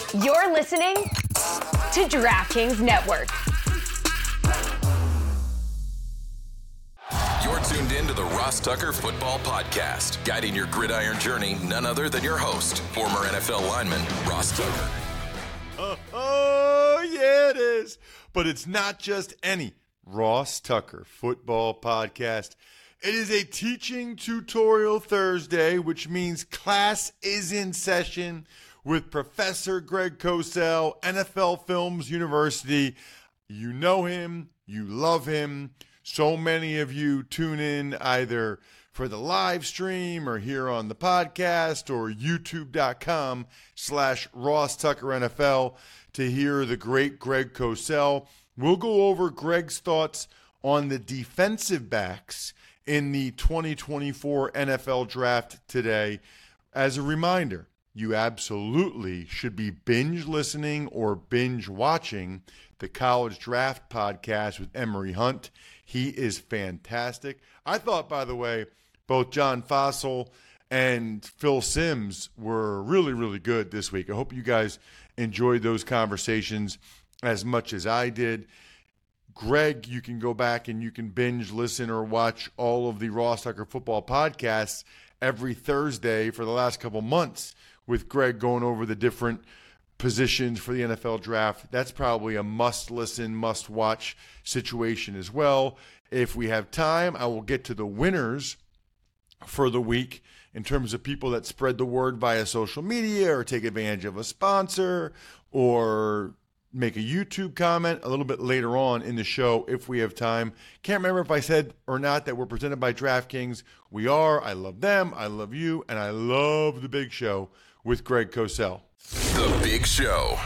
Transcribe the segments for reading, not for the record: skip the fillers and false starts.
You're listening to DraftKings Network. You're tuned in to the Ross Tucker Football Podcast, guiding your gridiron journey, none other than your host, former NFL lineman, Ross Tucker. Oh, yeah, it is. But it's not just any Ross Tucker Football Podcast. It is a teaching tutorial Thursday, which means class is in session with Professor Greg Cosell, NFL Films University. You know him. You love him. So many of you tune in either for the live stream or here on the podcast or youtube.com/Ross Tucker NFL to hear the great Greg Cosell. We'll go over Greg's thoughts on the defensive backs in the 2024 NFL Draft today. As a reminder, you absolutely should be binge listening or binge watching the College Draft Podcast with Emory Hunt. He is fantastic. I thought, by the way, both John Fossil and Phil Simms were really, really good this week. I hope you guys enjoyed those conversations as much as I did. Greg, you can go back and you can binge listen or watch all of the Ross Tucker Football Podcasts every Thursday for the last couple months with Greg going over the different positions for the NFL Draft. That's probably a must-listen, must-watch situation as well. If we have time, I will get to the winners for the week in terms of people that spread the word via social media or take advantage of a sponsor or make a YouTube comment a little bit later on in the show if we have time. Can't remember if I said or not that we're presented by DraftKings. We are. I love them. I love you. And I love The Big Show with Greg Cosell. The Big Show.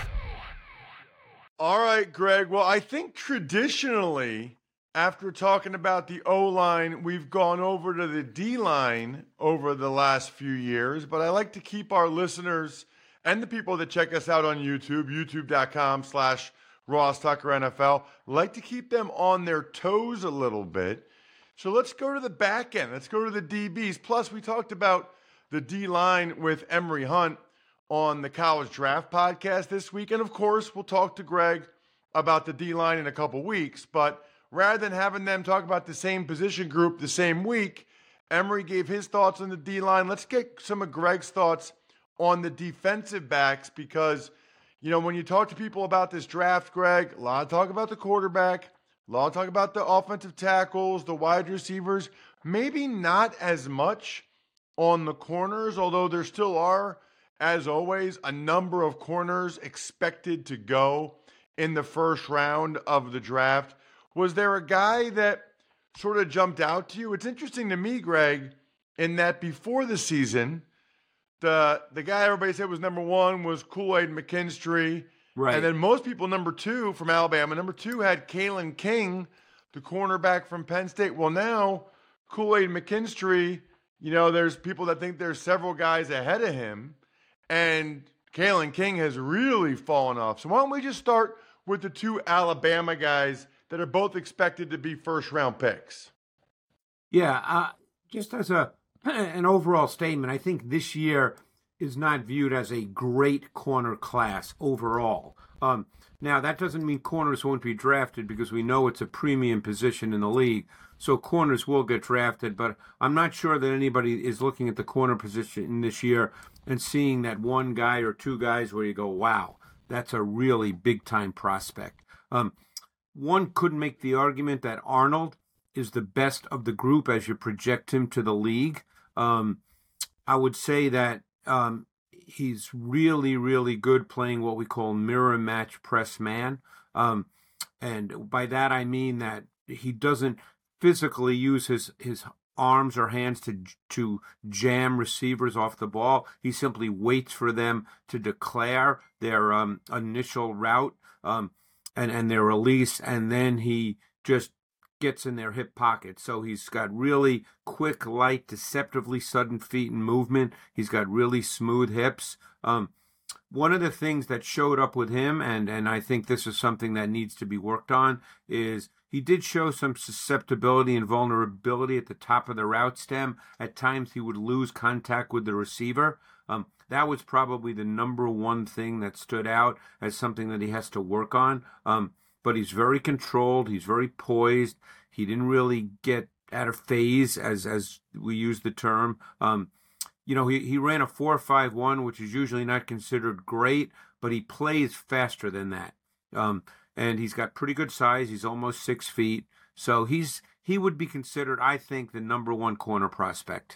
All right, Greg. Well, I think traditionally, after talking about the O-line, we've gone over to the D-line over the last few years. But I like to keep our listeners and the people that check us out on YouTube, youtube.com/Ross Tucker NFL, like to keep them on their toes a little bit. So let's go to the back end. Let's go to the DBs. Plus, we talked about the D-line with Emory Hunt on the College Draft Podcast this week. And, of course, we'll talk to Greg about the D-line in a couple weeks. But rather than having them talk about the same position group the same week, Emory gave his thoughts on the D-line. Let's get some of Greg's thoughts on the defensive backs because, you know, when you talk to people about this draft, Greg, a lot of talk about the quarterback, a lot of talk about the offensive tackles, the wide receivers, maybe not as much on the corners, although there still are, as always, a number of corners expected to go in the first round of the draft. Was there a guy that sort of jumped out to you? It's interesting to me, Greg, in that before the season, the guy everybody said was number one was Kool-Aid McKinstry. Right. And then most people, number two from Alabama, number two had Kalen King, the cornerback from Penn State. Well, now Kool-Aid McKinstry, you know, there's people that think there's several guys ahead of him. And Kalen King has really fallen off. So why don't we just start with the two Alabama guys that are both expected to be first-round picks? Yeah, just as an overall statement, I think this year is not viewed as a great corner class overall. Now, that doesn't mean corners won't be drafted because we know it's a premium position in the league. So corners will get drafted, but I'm not sure that anybody is looking at the corner position this year and seeing that one guy or two guys where you go, wow, that's a really big-time prospect. One could make the argument that Arnold is the best of the group as you project him to the league. I would say that he's really, really good playing what we call mirror match press man. And by that I mean that he doesn't physically use his arms or hands to jam receivers off the ball. He simply waits for them to declare their initial route and their release, and then he just gets in their hip pocket. So he's got really quick, light, deceptively sudden feet and movement. He's got really smooth hips. One of the things that showed up with him, and I think this is something that needs to be worked on, is he did show some susceptibility and vulnerability at the top of the route stem. At times he would lose contact with the receiver. That was probably the number one thing that stood out as something that he has to work on. But he's very controlled. He's very poised. He didn't really get out of phase, as we use the term. He ran a 4.51, which is usually not considered great, but he plays faster than that. And he's got pretty good size. He's almost 6 feet. So he would be considered, I think, the number one corner prospect.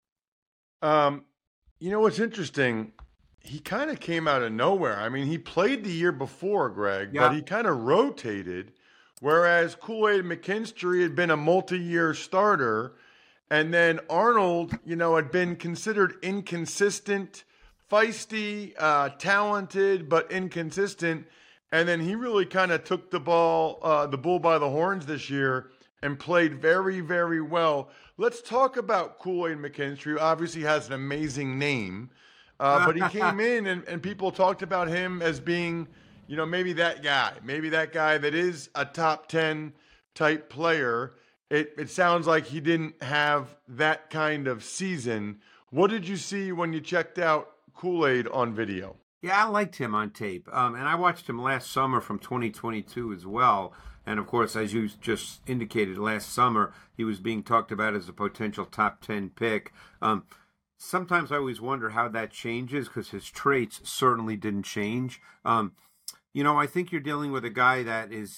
What's interesting, he kind of came out of nowhere. I mean, he played the year before, Greg, but he kind of rotated, whereas Kool-Aid McKinstry had been a multi-year starter, and then Arnold, had been considered inconsistent, feisty, talented, but inconsistent. And then he really kind of took the bull by the horns this year and played very, very well. Let's talk about Kool-Aid McKinstry, who obviously has an amazing name. But he came in and people talked about him as being, maybe that guy that is a top 10 type player. It sounds like he didn't have that kind of season. What did you see when you checked out Kool-Aid on video? Yeah, I liked him on tape. And I watched him last summer from 2022 as well. And, of course, as you just indicated, last summer he was being talked about as a potential top 10 pick. Sometimes I always wonder how that changes because his traits certainly didn't change. I think you're dealing with a guy that is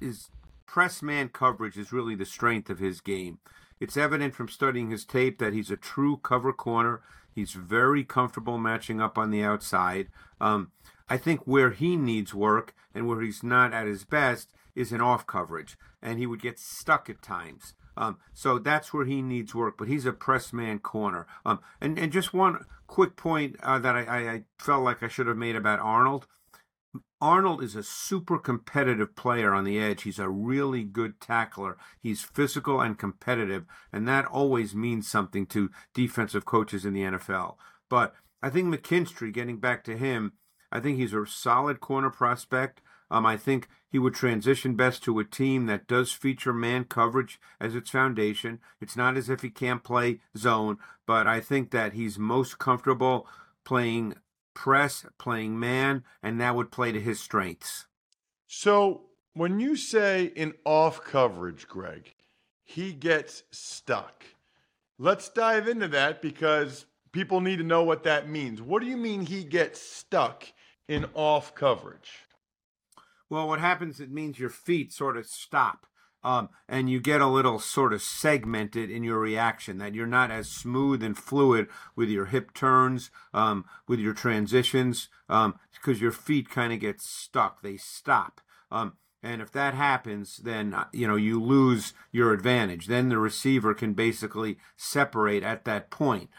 press man coverage is really the strength of his game. It's evident from studying his tape that he's a true cover corner. He's very comfortable matching up on the outside. I think where he needs work and where he's not at his best is in off coverage, and he would get stuck at times. So that's where he needs work, but he's a press man corner. And just one quick point that I felt like I should have made about Arnold. Arnold is a super competitive player on the edge. He's a really good tackler. He's physical and competitive, and that always means something to defensive coaches in the NFL. But I think McKinstry, getting back to him, I think he's a solid corner prospect. I think he would transition best to a team that does feature man coverage as its foundation. It's not as if he can't play zone, but I think that he's most comfortable playing press, playing man, and that would play to his strengths. So when you say in off coverage, Greg, he gets stuck. Let's dive into that because people need to know what that means. What do you mean he gets stuck in off coverage? Well, what happens, it means your feet sort of stop, and you get a little sort of segmented in your reaction, that you're not as smooth and fluid with your hip turns, with your transitions, because your feet kind of get stuck. They stop. And if that happens, then, you lose your advantage. Then the receiver can basically separate at that point.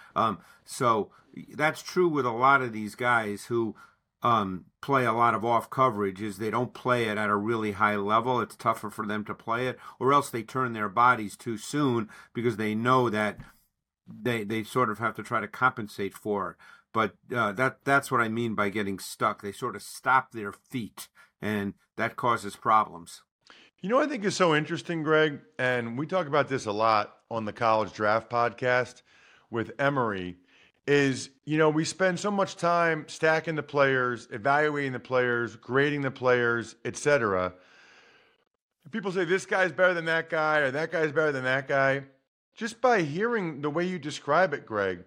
So that's true with a lot of these guys who play a lot of off coverage, is they don't play it at a really high level. It's tougher for them to play it, or else they turn their bodies too soon because they know that they sort of have to try to compensate for it. But that's what I mean by getting stuck. They sort of stop their feet, and that causes problems. I think is so interesting, Greg, and we talk about this a lot on the College Draft podcast with Emory, is, we spend so much time stacking the players, evaluating the players, grading the players, etc. People say this guy's better than that guy or that guy's better than that guy. Just by hearing the way you describe it, Greg,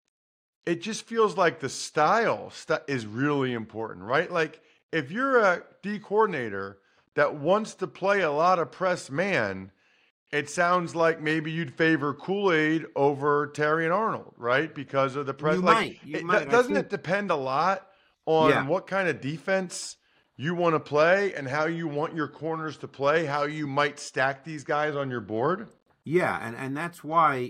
it just feels like the style is really important, right? Like if you're a D coordinator that wants to play a lot of press man, it sounds like maybe you'd favor Kool-Aid over Terrion Arnold, right? Because of the press. Doesn't it depend a lot on what kind of defense you want to play and how you want your corners to play, how you might stack these guys on your board? Yeah, and that's why,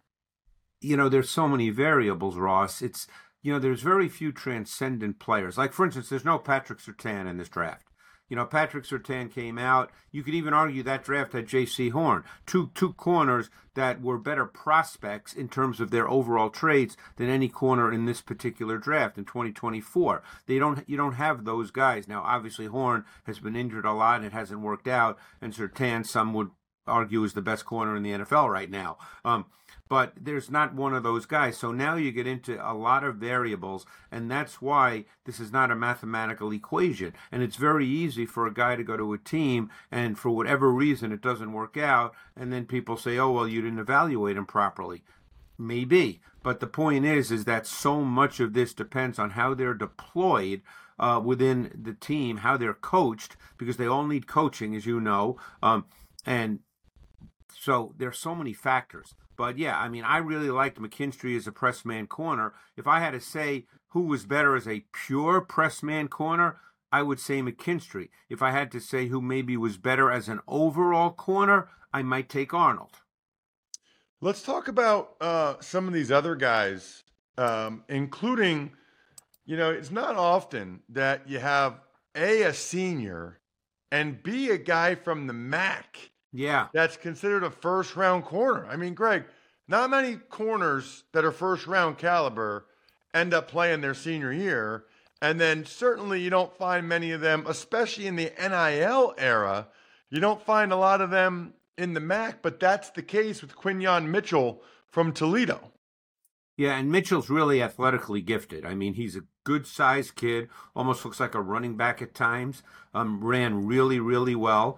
there's so many variables, Ross. It's, there's very few transcendent players. Like, for instance, there's no Patrick Surtain in this draft. Patrick Surtain came out. You could even argue that draft had J.C. Horn, two corners that were better prospects in terms of their overall traits than any corner in this particular draft in 2024. You don't have those guys. Now, obviously, Horn has been injured a lot and it hasn't worked out, and Surtain, some would argue is the best corner in the NFL right now. But there's not one of those guys. So now you get into a lot of variables, and that's why this is not a mathematical equation. And it's very easy for a guy to go to a team, and for whatever reason it doesn't work out, and then people say, oh, well, you didn't evaluate him properly. Maybe. But the point is that so much of this depends on how they're deployed within the team, how they're coached, because they all need coaching, as you know. And so there's so many factors. But, yeah, I mean, I really liked McKinstry as a press man corner. If I had to say who was better as a pure press man corner, I would say McKinstry. If I had to say who maybe was better as an overall corner, I might take Arnold. Let's talk about some of these other guys, including, it's not often that you have a senior and B, a guy from the MAC. Yeah. That's considered a first-round corner. I mean, Greg, not many corners that are first-round caliber end up playing their senior year. And then certainly you don't find many of them, especially in the NIL era. You don't find a lot of them in the MAC, but that's the case with Quinyon Mitchell from Toledo. Yeah, and Mitchell's really athletically gifted. I mean, he's a good-sized kid, almost looks like a running back at times, ran really, really well.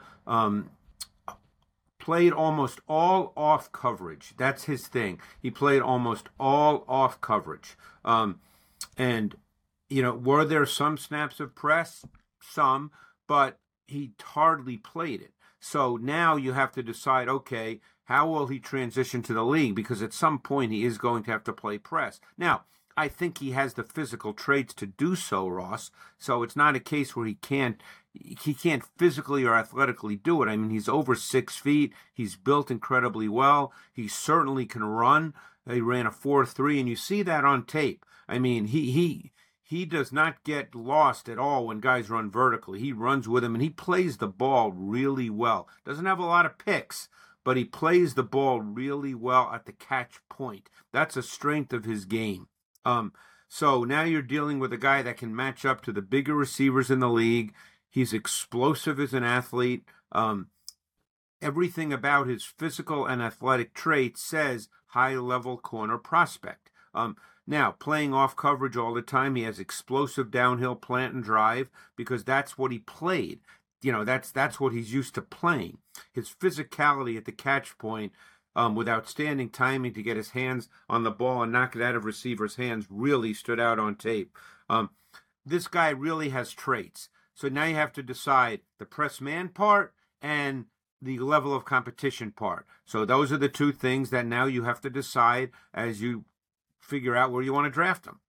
Played almost all off coverage. That's his thing. He played almost all off coverage. And, were there some snaps of press? Some, but he hardly played it. So now you have to decide, okay, how will he transition to the league? Because at some point he is going to have to play press. Now, I think he has the physical traits to do so, Ross. So it's not a case where he can't physically or athletically do it. I mean, he's over 6 feet. He's built incredibly well. He certainly can run. He ran a 4.3, and you see that on tape. I mean, he does not get lost at all when guys run vertically. He runs with them, and he plays the ball really well. Doesn't have a lot of picks, but he plays the ball really well at the catch point. That's a strength of his game. So now you're dealing with a guy that can match up to the bigger receivers in the league. He's explosive as an athlete. Everything about his physical and athletic traits says high-level corner prospect. Now, playing off coverage all the time, he has explosive downhill plant and drive because that's what he played. That's what he's used to playing. His physicality at the catch point, with outstanding timing to get his hands on the ball and knock it out of receivers' hands, really stood out on tape. This guy really has traits. So now you have to decide the press man part and the level of competition part. So those are the two things that now you have to decide as you figure out where you want to draft him.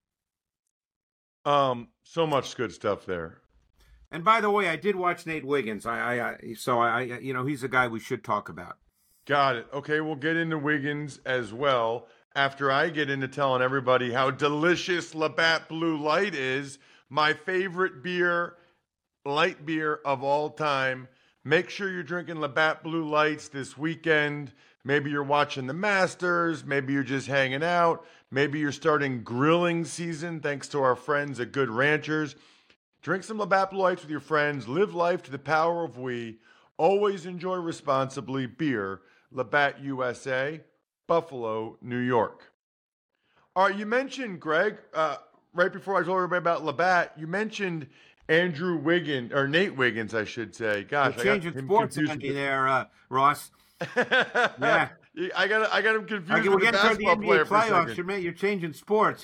So much good stuff there. And by the way, I did watch Nate Wiggins. So he's a guy we should talk about. Got it. Okay, we'll get into Wiggins as well after I get into telling everybody how delicious Labatt Blue Light is, my favorite beer, light beer of all time. Make sure you're drinking Labatt Blue Lights this weekend. Maybe you're watching the Masters. Maybe you're just hanging out. Maybe you're starting grilling season thanks to our friends at Good Ranchers. Drink some Labatt Blue Lights with your friends. Live life to the power of we. Always enjoy responsibly. Beer, Labatt USA, Buffalo, New York. All right, you mentioned, Greg, right before I told everybody about Labatt, you mentioned Andrew Wiggins, or Nate Wiggins, I should say. Gosh, you're changing sports on you there, Ross. Yeah, I got him confused we're with a basketball the player NBA for a playoffs. second. You're changing sports,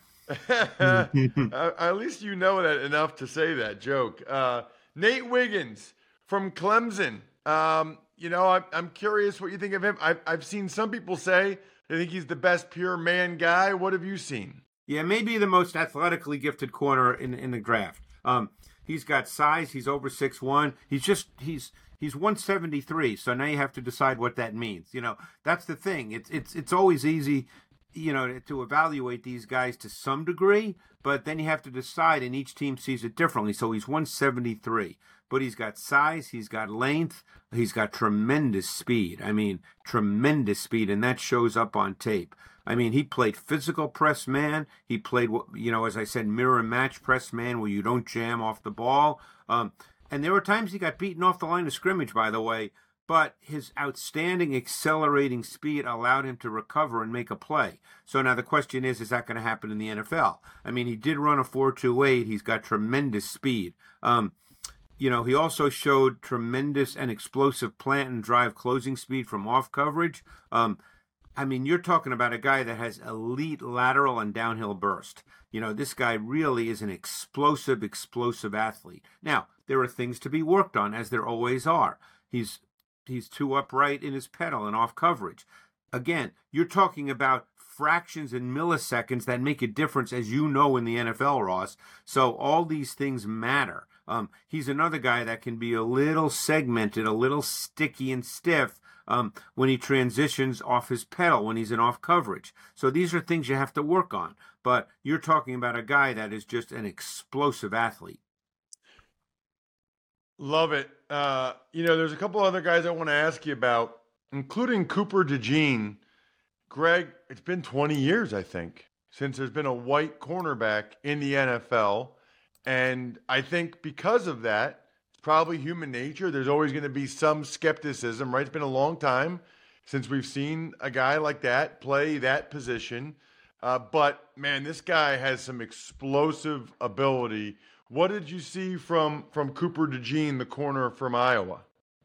At least you know that enough to say that joke. Nate Wiggins from Clemson. I'm curious what you think of him. I've seen some people say they think he's the best pure man guy. What have you seen? Yeah, maybe the most athletically gifted corner in the draft. He's got size. He's over 6'1". He's 173. So now you have to decide what that means. That's the thing. It's always easy, to evaluate these guys to some degree, but then you have to decide, and each team sees it differently. So he's 173, but he's got size, he's got length, he's got tremendous speed. I mean, tremendous speed, and that shows up on tape. I mean, he played physical press man. He played, as I said, mirror and match press man where you don't jam off the ball. And there were times he got beaten off the line of scrimmage, by the way. but his outstanding accelerating speed allowed him to recover and make a play. So now the question is that going to happen in the NFL? I mean, he did run a 4.28. He's got tremendous speed. He also showed tremendous and explosive plant and drive closing speed from off coverage. You're talking about a guy that has elite lateral and downhill burst. This guy really is an explosive athlete. Now, there are things to be worked on, as there always are. He's too upright in his pedal and off coverage. Again, you're talking about fractions and milliseconds that make a difference, as you know, in the NFL, Ross. So all these things matter. He's another guy that can be a little segmented, a little sticky and stiff when he transitions off his pedal, when he's in off coverage. So these are things you have to work on. But you're talking about a guy that is just an explosive athlete. Love it. There's a couple other guys I want to ask you about, including Cooper DeJean. Greg, it's been 20 years, I think, since there's been a white cornerback in the NFL. And I think because of that, it's probably human nature. There's always going to be some skepticism, right? It's been a long time since we've seen a guy like that play that position. But, man, this guy has some explosive ability. What did you see from Cooper DeJean, the corner from Iowa?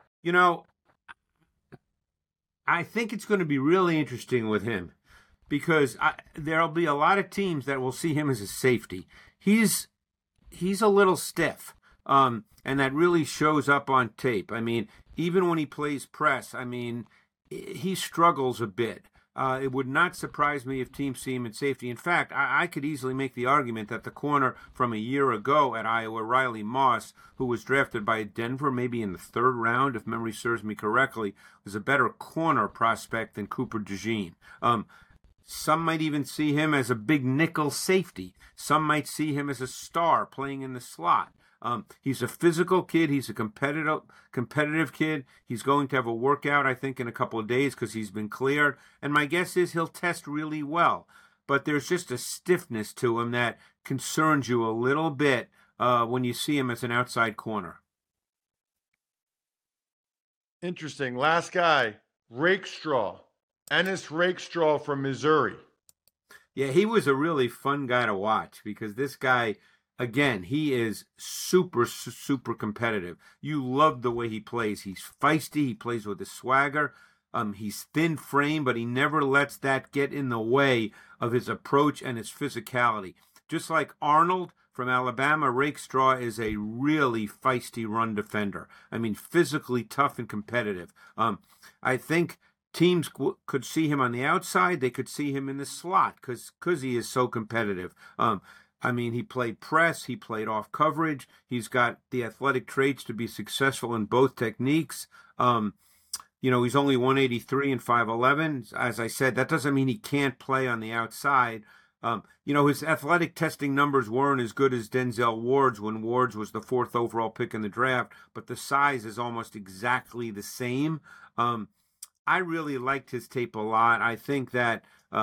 I think it's going to be really interesting with him because there'll be a lot of teams that will see him as a safety. He's a little stiff, and that really shows up on tape. I mean, even when he plays press, he struggles a bit. It would not surprise me if teams see him in safety. In fact, I could easily make the argument that the corner from a year ago at Iowa, Riley Moss, who was drafted by Denver maybe in the 3rd round, if memory serves me correctly, was a better corner prospect than Cooper DeJean. Some might even see him as a big nickel safety. Some might see him as a star playing in the slot. He's a physical kid. He's a competitive kid. He's going to have a workout, I think, in a couple of days because he's been cleared. And my guess is he'll test really well. But there's just a stiffness to him that concerns you a little bit when you see him as an outside corner. Interesting. Last guy, Rakestraw. Ennis Rakestraw from Missouri. Yeah, he was a really fun guy to watch because this guy, again, he is super competitive. You love the way he plays. He's feisty. He plays with a swagger. He's thin frame, but he never lets that get in the way of his approach and his physicality. Just like Arnold from Alabama, Rakestraw is a really feisty run defender. Physically tough and competitive. I think teams could see him on the outside. They could see him in the slot because he is so competitive. He played press. He played off coverage. He's got the athletic traits to be successful in both techniques. He's only 183 and 5'11". As I said, that doesn't mean he can't play on the outside. His athletic testing numbers weren't as good as Denzel Ward's when Ward's was the 4th overall pick in the draft, but the size is almost exactly the same. I really liked his tape a lot. I think that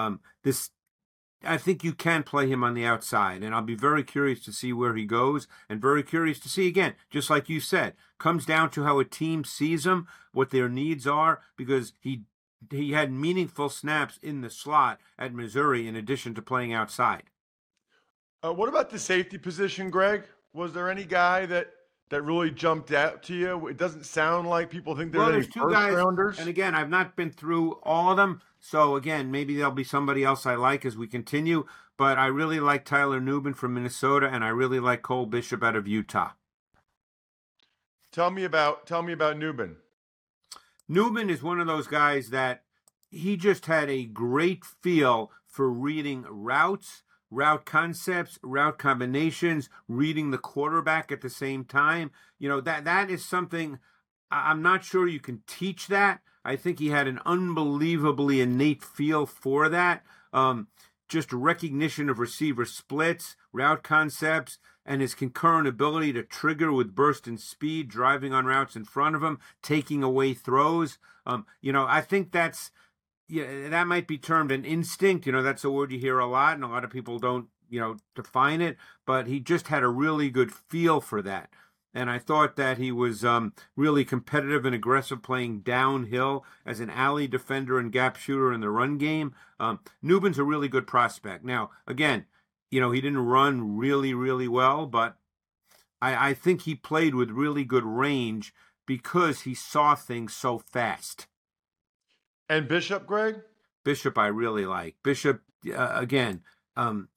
I think you can play him on the outside, and I'll be very curious to see where he goes, and very curious to see, again, just like you said, comes down to how a team sees him, what their needs are, because he had meaningful snaps in the slot at Missouri in addition to playing outside. What about the safety position, Greg? Was there any guy that really jumped out to you? It doesn't sound like people think there's two guys, rounders. And again, I've not been through all of them. So again, maybe there'll be somebody else I like as we continue. But I really like Tyler Nubin from Minnesota, and I really like Cole Bishop out of Utah. Tell me about Nubin. Nubin is one of those guys that he just had a great feel for reading routes, route concepts, route combinations, reading the quarterback at the same time. That is something I'm not sure you can teach that. I think he had an unbelievably innate feel for that. Just recognition of receiver splits, route concepts, and his concurrent ability to trigger with burst and speed, driving on routes in front of him, taking away throws. I think that might be termed an instinct. That's a word you hear a lot, and a lot of people don't, define it. But he just had a really good feel for that. And I thought that he was really competitive and aggressive, playing downhill as an alley defender and gap shooter in the run game. Newbin's a really good prospect. Now, again, he didn't run really, really well, but I think he played with really good range because he saw things so fast. And Bishop, Greg? Bishop, I really like. Bishop, again, I'm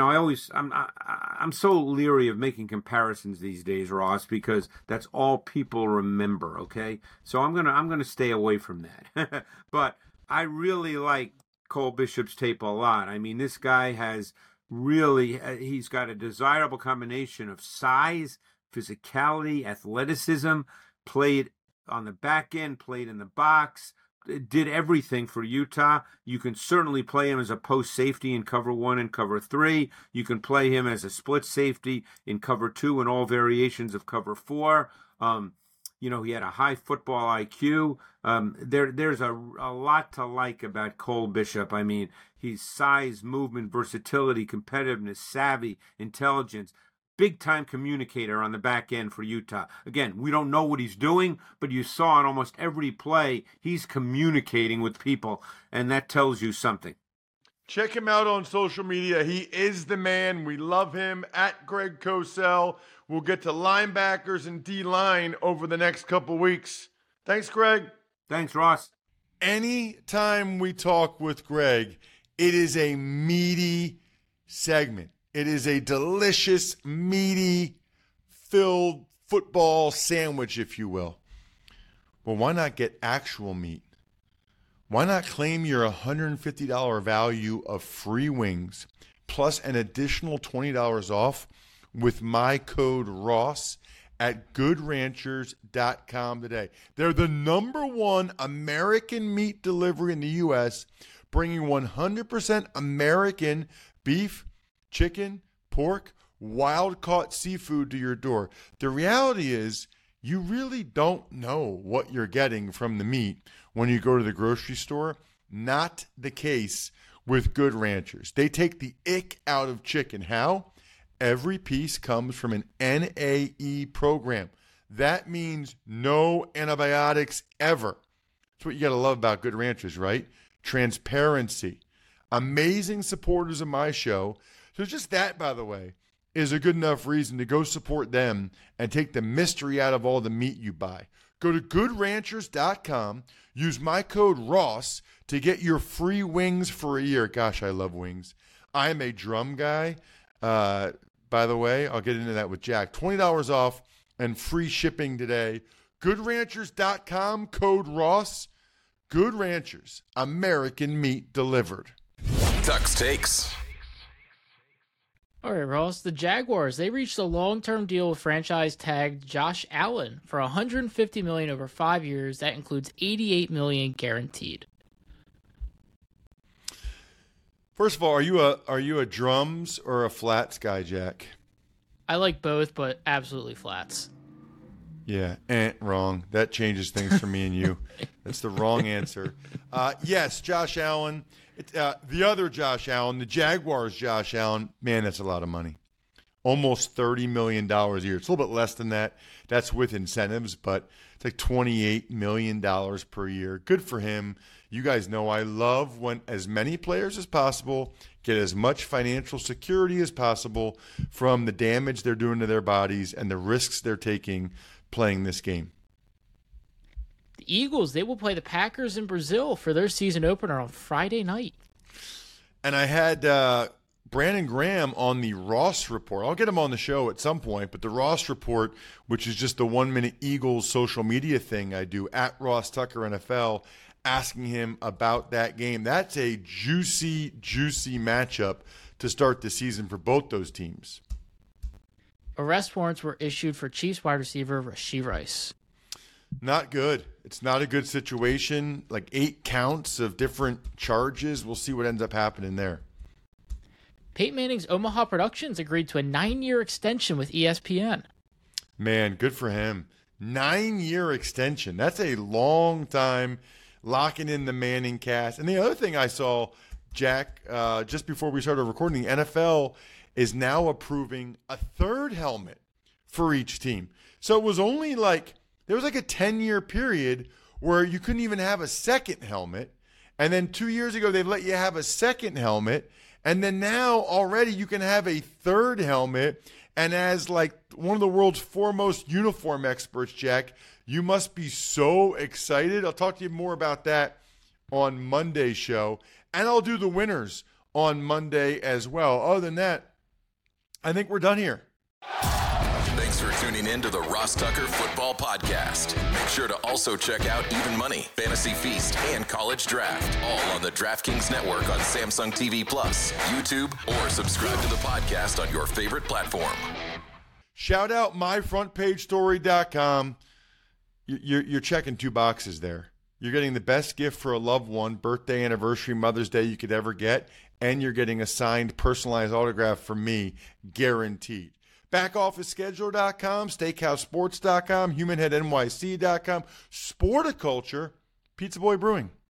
so leery of making comparisons these days, Ross, because that's all people remember. Okay, so I'm gonna stay away from that. But I really like Cole Bishop's tape a lot. I mean, this guy has really, he's got a desirable combination of size, physicality, athleticism, played on the back end, played in the box, did everything for Utah. You can certainly play him as a post safety in cover 1 and cover 3. You can play him as a split safety in cover 2 and all variations of cover 4. He had a high football IQ. There's a lot to like about Cole Bishop. I mean, he's size, movement, versatility, competitiveness, savvy, intelligence, big-time communicator on the back end for Utah. Again, we don't know what he's doing, but you saw in almost every play, he's communicating with people, and that tells you something. Check him out on social media. He is the man. We love him, at Greg Cosell. We'll get to linebackers and D-line over the next couple weeks. Thanks, Greg. Thanks, Ross. Anytime we talk with Greg, it is a meaty segment. It is a delicious, meaty, filled football sandwich, if you will. Well, why not get actual meat? Why not claim your $150 value of free wings plus an additional $20 off with my code Ross at GoodRanchers.com today? They're the #1 American meat delivery in the U.S., bringing 100% American beef, chicken, pork, wild-caught seafood to your door. The reality is you really don't know what you're getting from the meat when you go to the grocery store. Not the case with Good Ranchers. They take the ick out of chicken. How? Every piece comes from an NAE program. That means no antibiotics ever. That's what you got to love about Good Ranchers, right? Transparency. Amazing supporters of my show. So just that, by the way, is a good enough reason to go support them and take the mystery out of all the meat you buy. Go to GoodRanchers.com. Use my code Ross to get your free wings for a year. Gosh, I love wings. I am a drum guy. By the way, I'll get into that with Jack. $20 off and free shipping today. GoodRanchers.com, code Ross. Good Ranchers, American meat delivered. Tuck's Takes. All right, Ross. The Jaguars, they reached a long-term deal with franchise tag Josh Allen for $150 million over 5 years. That includes $88 million guaranteed. First of all, are you a drums or a flats guy, Jack? I like both, but absolutely flats. Yeah, wrong. That changes things for me and you. That's the wrong answer. Yes, Josh Allen. The other Josh Allen, the Jaguars Josh Allen, man, that's a lot of money. Almost $30 million a year. It's a little bit less than that. That's with incentives, but it's like $28 million per year. Good for him. You guys know I love when as many players as possible get as much financial security as possible from the damage they're doing to their bodies and the risks they're taking playing this game. The Eagles, they will play the Packers in Brazil for their season opener on Friday night. And I had Brandon Graham on the Ross Report. I'll get him on the show at some point, but the Ross Report, which is just the 1-minute Eagles social media thing I do, at Ross Tucker NFL, asking him about that game. That's a juicy, juicy matchup to start the season for both those teams. Arrest warrants were issued for Chiefs wide receiver Rashee Rice. Not good. It's not a good situation. Like 8 counts of different charges. We'll see what ends up happening there. Peyton Manning's Omaha Productions agreed to a 9-year extension with ESPN. Man, good for him. 9-year extension. That's a long time locking in the Manning cast. And the other thing I saw, Jack, just before we started recording, the NFL is now approving a third helmet for each team. So it was only like, there was like a 10-year period where you couldn't even have a second helmet. And then 2 years ago, they let you have a second helmet. And then now already you can have a third helmet. And as like one of the world's foremost uniform experts, Jack, you must be so excited. I'll talk to you more about that on Monday's show. And I'll do the winners on Monday as well. Other than that, I think we're done here. Thanks for tuning in to the Ross Tucker Football Podcast. Make sure to also check out Even Money, Fantasy Feast, and College Draft, all on the DraftKings Network on Samsung TV Plus, YouTube, or subscribe to the podcast on your favorite platform. Shout out myfrontpagestory.com. You're checking 2 boxes there. You're getting the best gift for a loved one, birthday, anniversary, Mother's Day you could ever get, and you're getting a signed, personalized autograph from me, guaranteed. BackOfficeScheduler.com, SteakhouseSports.com, HumanHeadNYC.com, Sporticulture, Pizza Boy Brewing.